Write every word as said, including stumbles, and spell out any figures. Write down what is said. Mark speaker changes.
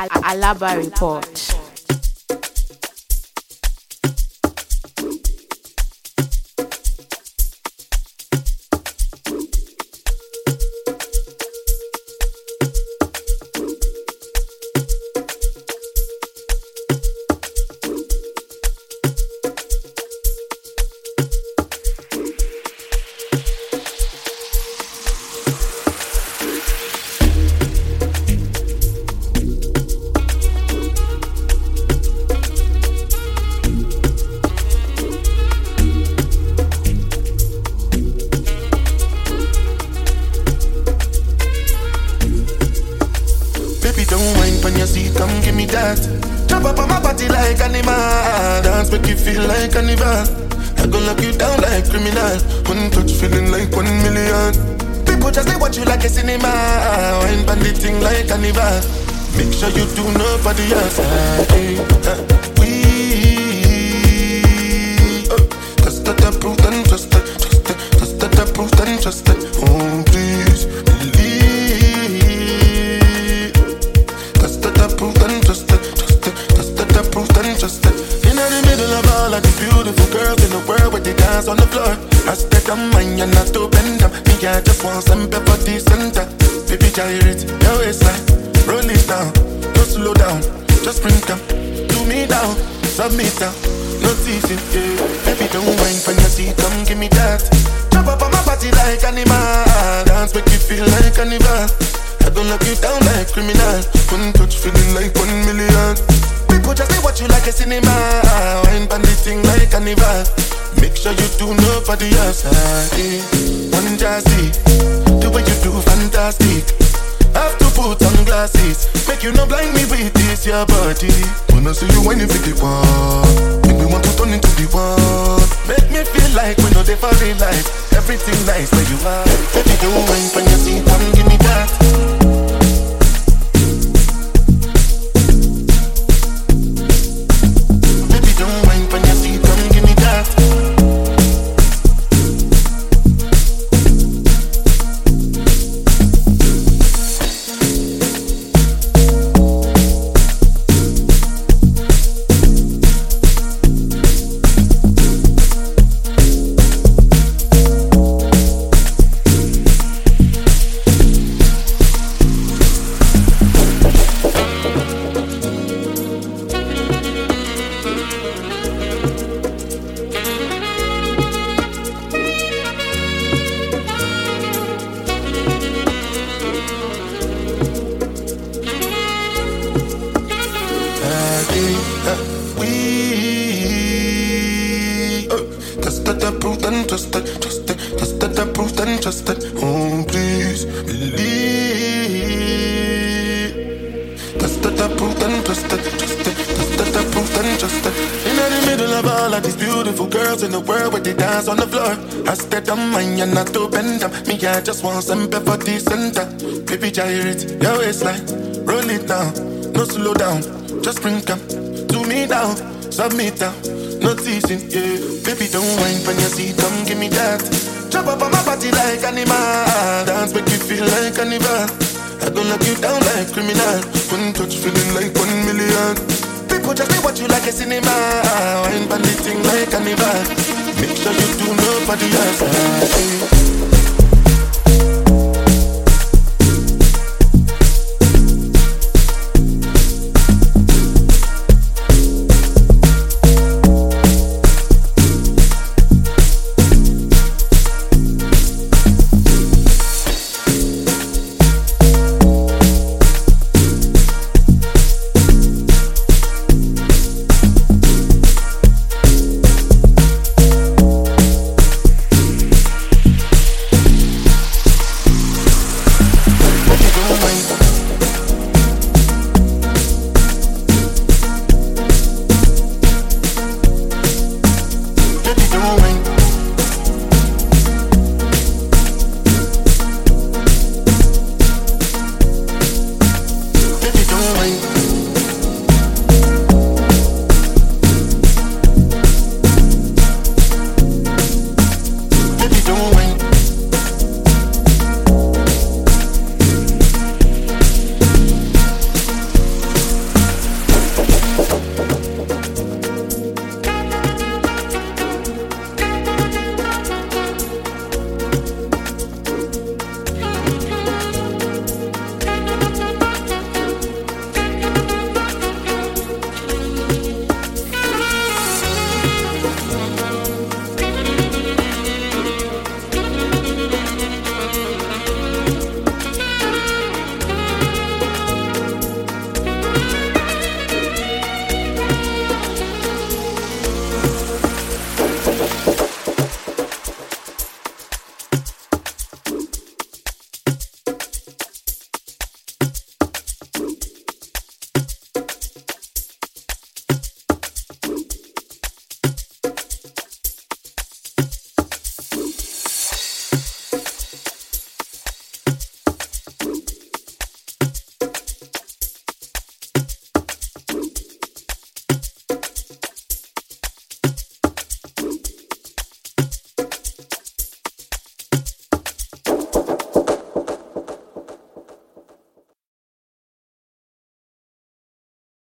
Speaker 1: Alaba Report.
Speaker 2: I just want some pepper tea center. Baby, gyrate your waistline, roll it down, no slow down. Just bring come to me down, submit down, no teasing, yeah. Baby, don't whine when you see, come give me that. Jump up on my body like animal, dance make you feel like carnival. I gon' lock you down like criminal. One touch feeling like one million. People just they watch you like a cinema, wine bandit thing like carnival. Make sure you do nobody else.